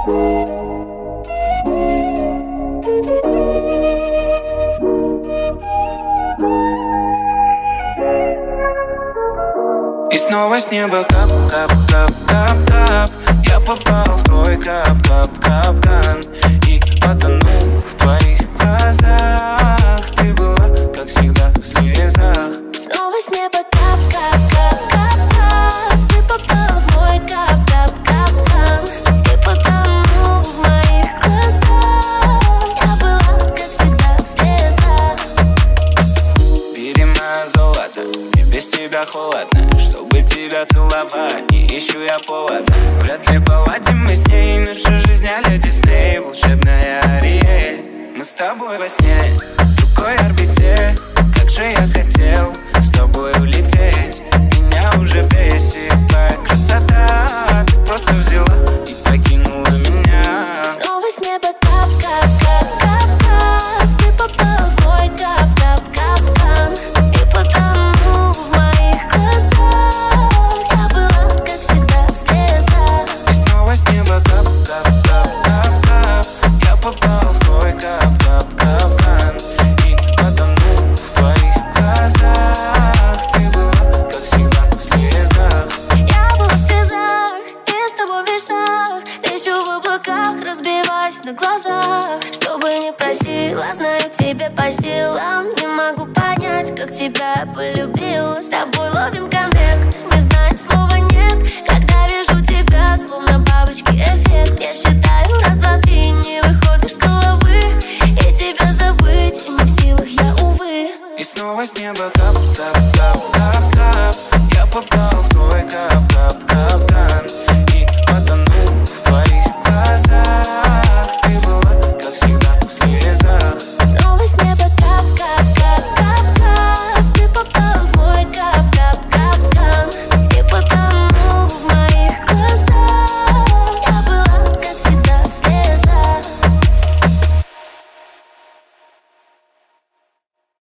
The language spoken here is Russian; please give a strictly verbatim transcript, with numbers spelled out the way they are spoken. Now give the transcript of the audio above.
И снова с неба кап-кап-кап-кап-кап. Я попал в твой кап-кап-капкан и потонул в твоих глазах. Ты была, как всегда, в слезах. Снова с неба кап-кап-кап-кап-кап. Ты попал в мой кап-кап-капкан и потонул в моих глазах. Я была, как всегда, в слезах. Бери моё золото, мне без тебя холодно. Чтобы тебя целовать, не ищу я повода. Вряд ли поладим мы с ней, наша жизнь а-ля Дисней. Волшебная Ариэль, мы с тобой во сне, в другой орбите. Как же я хотел с тобой улететь. Меня уже бесит твоя красота. Ты просто взяла и покинула меня. Снова с неба кап-кап-кап-кап-кап. Ты попал в мой кап-кап-капкан и потонул в моих глазах. Я была, как всегда, в слезах. И снова с неба кап-кап-кап-кап-кап. Я попал в твой кап-кап-капкан и потонул в твоих глазах. Ты была, как всегда, в слезах. Я была в слезах и с тобой в мечтах. Лечу в облаках, разбиваюсь на глазах. Что бы ни просила, знаю, тебе по силам. Не могу понять, как тебя полюбила. С тобой ловим коннект, не знаем слова